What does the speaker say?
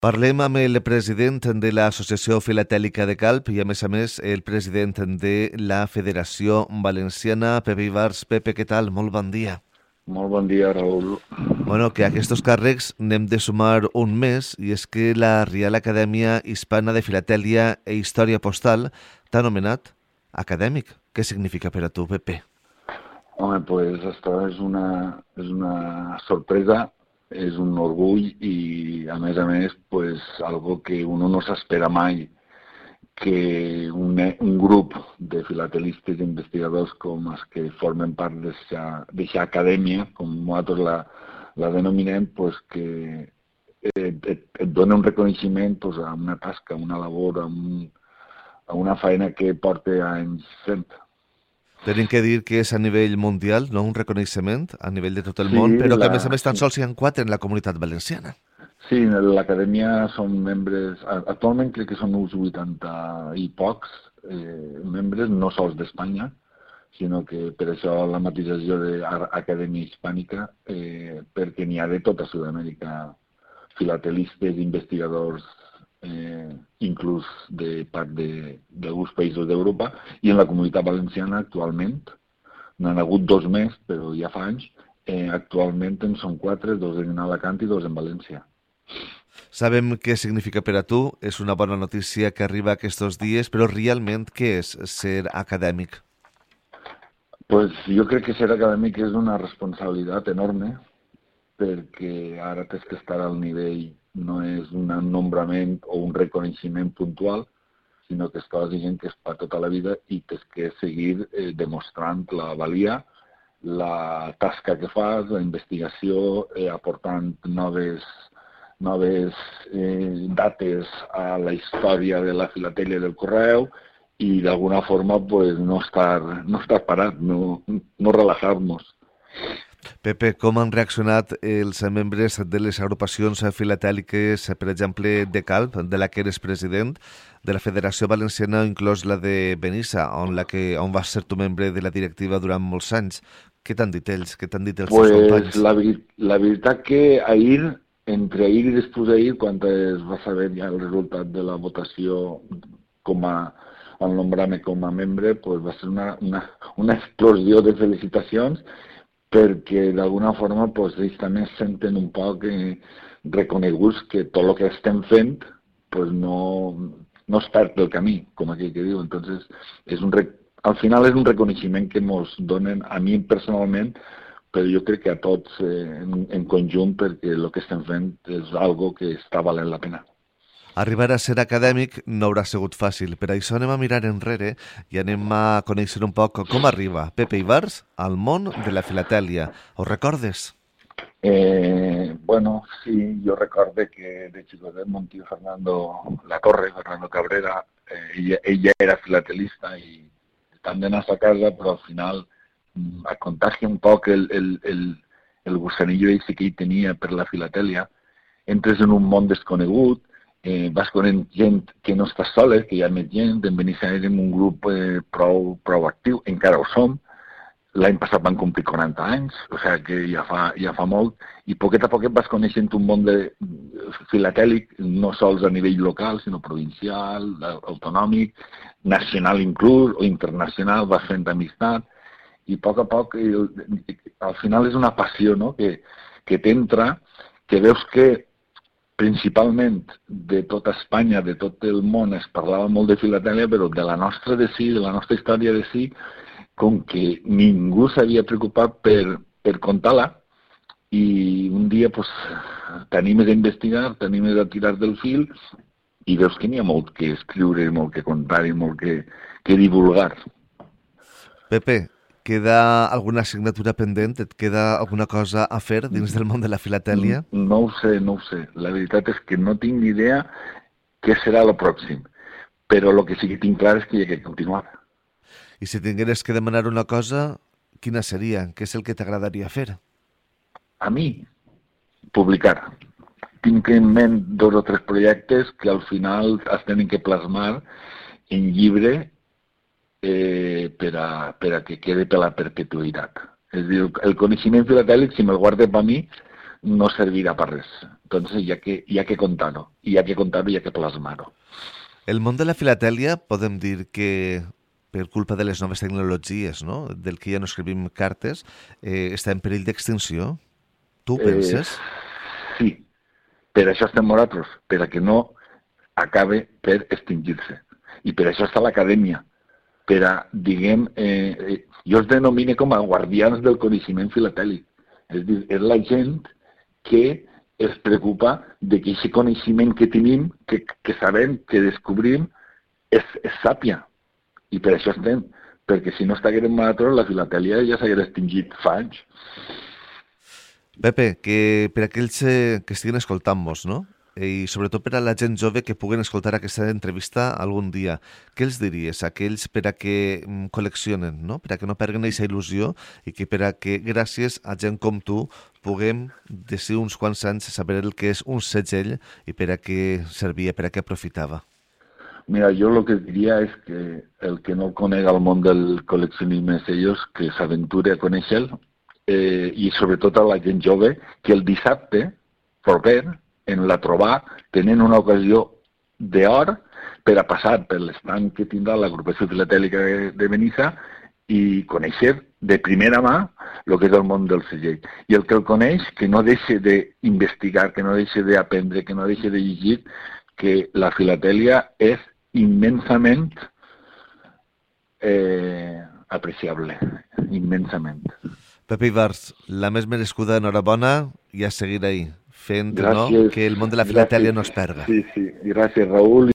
Parlem amb el president de l'Associació Filatèlica de Calp i, a més, el president de la Federació Valenciana, Pepe Ibars. Pepe, què tal? Molt bon dia. Molt bon dia, Raül. Bueno, que a aquests càrrecs n'hem de sumar un més, i és que la Reial Acadèmia Hispana de Filatèlia i Història Postal t'ha anomenat acadèmic. Què significa per a tu, Pepe? Home, pues esto es una sorpresa, és un orgull i, a més, pues algo que uno no s'espera mai, que un grup de filatelistes i investigadors com els que formen part d'aquesta acadèmia, com nosaltres la denominem, pues que et dona un reconeixement pues, a una tasca, a una labor, a una feina que porta anys fent. Tenim que dir que és a nivell mundial, no un reconeixement a nivell de tot el Sí, món, però que, a més, tan sí. sols hi ha 4 en la comunitat valenciana. Sí, l'acadèmia són membres, actualment crec que són uns 80 i pocs membres, no sols d'Espanya, sinó que per això la matisació d'Acadèmia Hispànica, perquè n'hi ha de tota Sud-amèrica, filatelistes, investigadors, inclús de part d'alguns països d'Europa, i en la comunitat valenciana actualment, n'han hagut 2 més, però ja fa anys, actualment en són 4, 2 en Alacant i 2 en València. Sabem què significa per a tu, és una bona notícia que arriba aquests dies, però realment què és ser acadèmic? Pues jo crec que ser acadèmic és una responsabilitat enorme, perquè ara tens que estar al nivell, no és un nombrament o un reconeixement puntual, sinó que estàs dient que és per tota la vida i tens que seguir demostrant la valia, la tasca que fas, la investigació, aportant noves dates a la història de la filatèlia del correu i d'alguna forma pues, no estar parat, no relajar-nos. Pepe, com han reaccionat els membres de les agrupacions filatèliques, per exemple, de Calp, de la que eres president, de la Federació Valenciana, inclòs la de Benissa, on vas ser tu membre de la directiva durant molts anys? Què t'han dit ells? Què t'han dit els teus Pues companys? la veritat que entre ahir i després d'ahir, quan es va saber ja el resultat de la votació al nombrar-me com a membre, pues va ser una explosió de felicitacions, perquè d'alguna forma pues, ells també es senten un poc reconeguts que tot el que estem fent pues, no es perd del camí, com aquell que diu. Entonces, al final és un reconeixement que ens donen a mi personalment, però jo crec que a tots en conjunt, perquè el que estem fent és algo que està valent la pena. Arribar a ser acadèmic no haurà sigut fàcil, per això anem a mirar enrere i anem a conèixer un poc com arriba Pepe Ibars al món de la filatèlia. Ho recordes? Bueno, sí, jo recorde que de xicotet mon tio Fernando Cabrera, ella era filatelista i també a la casa, però al final a contagia un poc el gusanillo ese que ell tenia per la filatèlia, entres en un món desconegut, vas conèixer gent que no estàs sola, que hi ha més gent, en Benissa érem un grup prou actiu, encara ho som. L'any passat van complir 40 anys, o sigui que ja fa molt, i poquet a poquet vas coneixent un món filatèlic, no sols a nivell local, sinó provincial, autonòmic, nacional inclús, o internacional, vas fent amistat, i a poc, al final és una passió, no?, que t'entra, que veus que principalment de tota Espanya, de tot el món, es parlava molt de filatèlia, però de la nostra de si, de la nostra història de si, com que ningú s'havia preocupat per contar-la, i un dia pues, t'animes a investigar, t'animes a tirar del fil, i veus que n'hi ha molt que escriure, molt que contar i molt que divulgar. Pepe, queda alguna assignatura pendent? Et queda alguna cosa a fer dins del món de la filatèlia? No ho sé. La veritat és que no tinc ni idea què serà el pròxim, però el que sí que tinc clar és que hi ha que continuar. I si tingueres que demanar una cosa, quina seria? Què és el que t'agradaria fer? A mi, publicar. Tinc en ment 2 o 3 projectes que al final es tenen que plasmar en llibre per a que quede per la perpetuïtat. És a dir, el coneixement filatèlic, si me'l guarde per mi, no servirà per res. Entonces hi ha que contar-ho, i hi ha que contar-ho i hi ha que plasmar-ho. El món de la filatèlia podem dir que per culpa de les noves tecnologies, no? Del que ja no escrivim cartes, està en perill d'extinció. Tu penses? Sí, per això estem nosaltres, per a que no acabe per extingir-se. I per això està l'acadèmia, per a, diguem, jo els denomine com a guardians del coneixement filatèlic. És dir, és la gent que es preocupa de que aquest coneixement que tenim, que sabem, que descobrim, és sàpia. I per això estem, perquè si no estiguérem nosaltres, la filatèlia ja s'hagués extingit fa anys. Pepe, que per aquells que estiguin escoltant-nos, no? I sobretot per a la gent jove que puguen escoltar aquesta entrevista algun dia, què els diries a aquells per a que col·leccionen, no? Per a que no perguin aquesta il·lusió i que per a que gràcies a gent com tu puguem decidir uns quants anys saber el que és un segell i per a què servia, per a què aprofitava? Mira, jo el que diria és que el que no conega el món del col·leccionisme de sellos, que s'aventure a conèixer-lo, i sobretot a la gent jove, que el dissabte proper en la Trobà tenen una ocasió d'or per a passar per l'estant que tindrà l'agrupació filatèlica de Benissa i conèixer de primera mà el que és el món del segell. I el que el coneix, que no deixe d'investigar, que no deixe d'aprendre, que no deixe de llegir, que la filatèlia és immensament apreciable, immensament. Pepe Ibars, la més merescuda enhorabona i a seguir ahí, fent, Gràcies, no? Que el món de la filatèlia no es perga. Sí, gràcies, Raül.